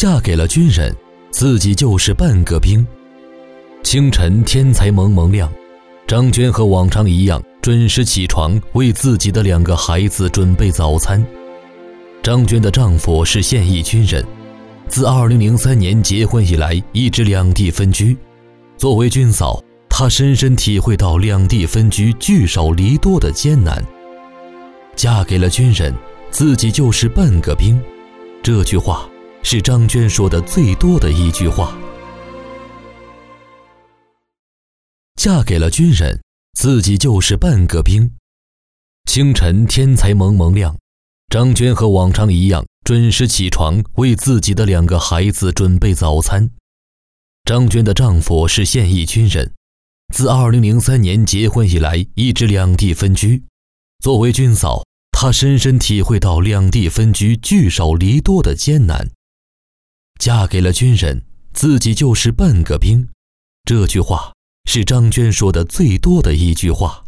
嫁给了军人，自己就是半个兵。清晨天才蒙蒙亮，张娟和往常一样准时起床，为自己的2个孩子准备早餐。张娟的丈夫是现役军人，自2003年结婚以来一直两地分居。作为军嫂，她深深体会到两地分居聚少离多的艰难。嫁给了军人，自己就是半个兵，这句话是张娟说的最多的一句话。嫁给了军人，自己就是半个兵。清晨天才蒙蒙亮，张娟和往常一样准时起床，为自己的2个孩子准备早餐。张娟的丈夫是现役军人，自2003年结婚以来一直两地分居。作为军嫂，她深深体会到两地分居聚少离多的艰难。嫁给了军人，自己就是半个兵，这句话是张娟说的最多的一句话。